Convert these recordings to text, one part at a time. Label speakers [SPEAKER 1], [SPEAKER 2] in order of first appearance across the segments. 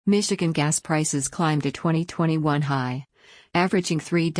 [SPEAKER 1] Michigan gas prices climbed a 2021 high, averaging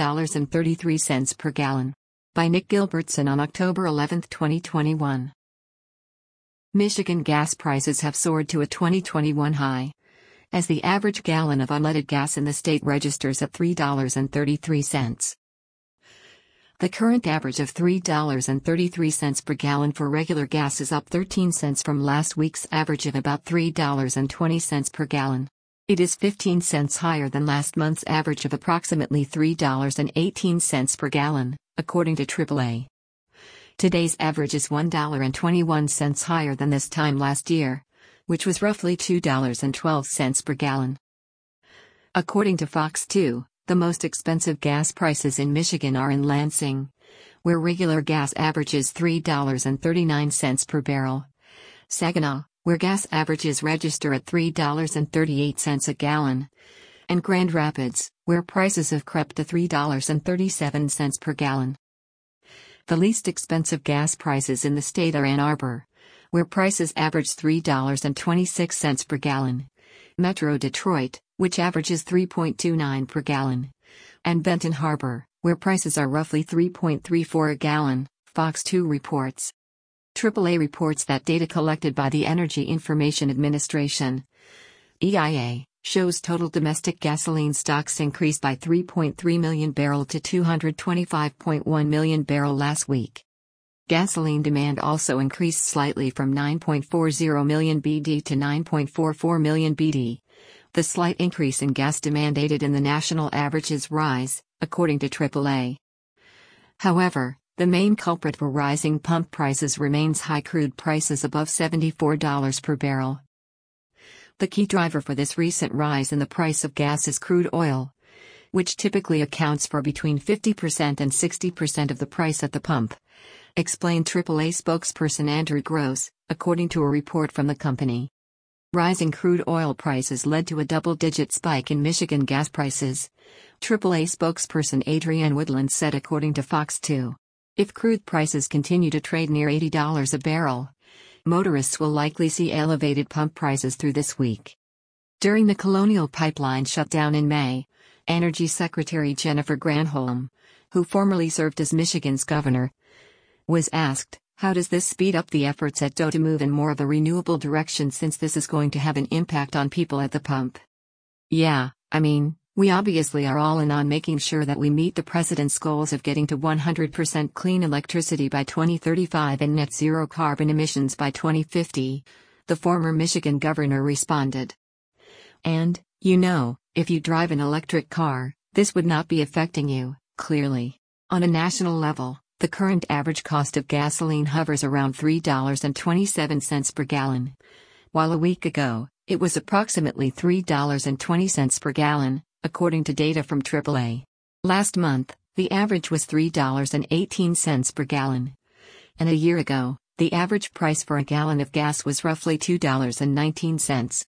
[SPEAKER 1] $3.33 per gallon. By Nick Gilbertson on October 11, 2021. Michigan gas prices have soared to a 2021 high, as the average gallon of unleaded gas in the state registers at $3.33. The current average of $3.33 per gallon for regular gas is up 13 cents from last week's average of about $3.20 per gallon. It is 15 cents higher than last month's average of approximately $3.18 per gallon, according to AAA. Today's average is $1.21 higher than this time last year, which was roughly $2.12 per gallon. According to Fox 2, the most expensive gas prices in Michigan are in Lansing, where regular gas averages $3.39 per barrel, Saginaw, where gas averages register at $3.38 a gallon, and Grand Rapids, where prices have crept to $3.37 per gallon. The least expensive gas prices in the state are Ann Arbor, where prices average $3.26 per gallon, Metro Detroit, which averages $3.29 per gallon, and Benton Harbor, where prices are roughly $3.34 a gallon, Fox 2 reports. AAA reports that data collected by the Energy Information Administration, EIA, shows total domestic gasoline stocks increased by 3.3 million barrel to 225.1 million barrel last week. Gasoline demand also increased slightly from 9.40 million BD to 9.44 million BD. The slight increase in gas demand aided in the national average's rise, according to AAA. However, the main culprit for rising pump prices remains high crude prices above $74 per barrel. The key driver for this recent rise in the price of gas is crude oil, which typically accounts for between 50% and 60% of the price at the pump, explained AAA spokesperson Andrew Gross, according to a report from the company. Rising crude oil prices led to a double-digit spike in Michigan gas prices, AAA spokesperson Adrienne Woodland said according to Fox 2. If crude prices continue to trade near $80 a barrel, motorists will likely see elevated pump prices through this week. During the Colonial Pipeline shutdown in May, Energy Secretary Jennifer Granholm, who formerly served as Michigan's governor, was asked, "How does this speed up the efforts at DOE to move in more of a renewable direction since this is going to have an impact on people at the pump?" "Yeah, we obviously are all in on making sure that we meet the president's goals of getting to 100% clean electricity by 2035 and net zero carbon emissions by 2050, the former Michigan governor responded. "And, if you drive an electric car, this would not be affecting you, clearly. On a national level, the current average cost of gasoline hovers around $3.27 per gallon, while a week ago, it was approximately $3.20 per gallon, according to data from AAA. Last month, the average was $3.18 per gallon. And a year ago, the average price for a gallon of gas was roughly $2.19.